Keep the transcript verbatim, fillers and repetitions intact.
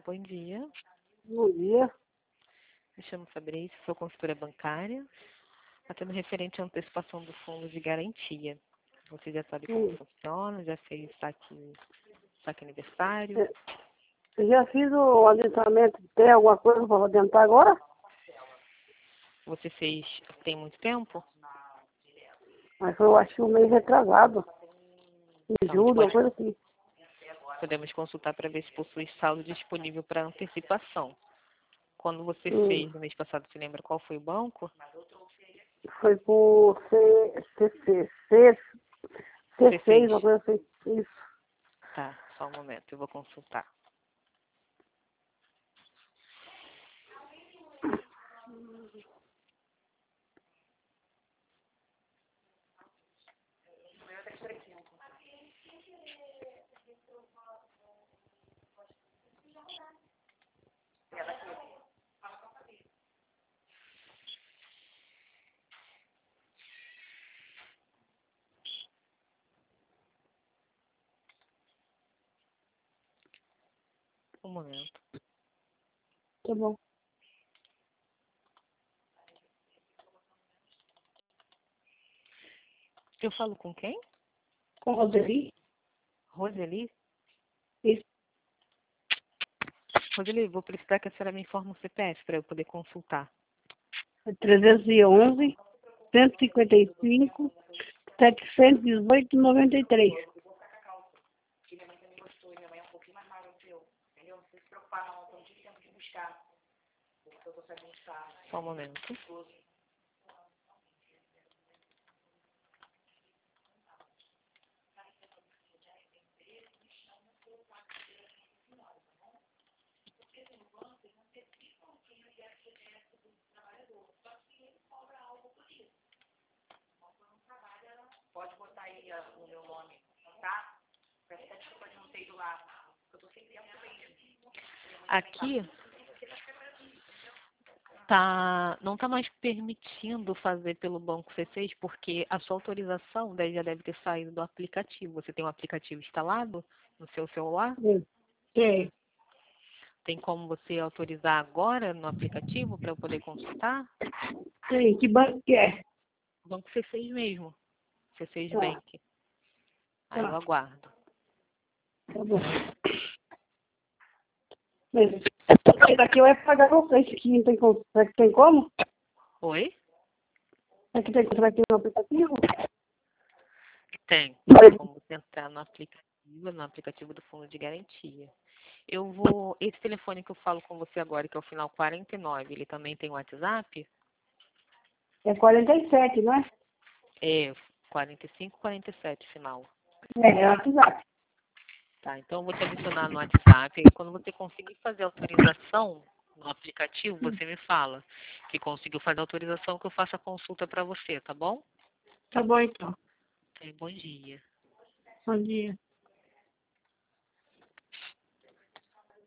bom dia. Bom dia. Me chamo Fabrício, sou consultora bancária, atendo referente à antecipação do fundo de garantia. Você já sabe como Hum. funciona, já fez saque, saque aniversário. É, Eu já fiz o adiantamento. Tem alguma coisa para adiantar agora? Você fez tem muito tempo? Mas foi, eu acho que um mês retrasado. Em Então, a gente julho, uma pode, coisa assim. podemos consultar para ver se possui saldo disponível para antecipação. Quando você Hum. fez no mês passado, você lembra qual foi o banco? Foi por C, CC, C, Você C6, fez? uma coisa assim. Isso. Tá, só um momento, eu vou consultar. Um momento. Tá bom. Eu falo com quem? Com Roseli? Roseli? Isso. Roseli, vou precisar que a senhora me informe o C P F para eu poder consultar. É trezentos e onze, cento e cinquenta e cinco, setecentos e dezoito, noventa e três. Só um momento. Pode botar aí o meu nome, tá? Peço até desculpa de não ter ido lá. Eu tô sem tempo mesmo. Aqui tá, não está mais permitindo fazer pelo Banco C seis porque a sua autorização daí já deve ter saído do aplicativo. Você tem um aplicativo instalado no seu celular? Sim. Tem. Tem como você autorizar agora no aplicativo para eu poder consultar? Tem. Que banco que é? Banco C seis mesmo. C seis Tá. Bank. Aí eu Tá. aguardo. Tá bom. Mas esse daqui eu ia pagar você. Esse aqui não tem como. Será que tem como? Oi? Será que tem como aqui no aplicativo? Tem. Tem como você entrar no aplicativo, no aplicativo do Fundo de Garantia. Eu vou. Esse telefone que eu falo com você agora, que é o final quarenta e nove, ele também tem WhatsApp? É quarenta e sete, não é? É, quarenta e cinco, quarenta e sete final. É, é WhatsApp. Tá, então eu vou te adicionar no WhatsApp. E quando você conseguir fazer a autorização no aplicativo, você me fala que conseguiu fazer a autorização, que eu faço a consulta para você, tá bom? Tá bom, então. Bom dia. Bom dia.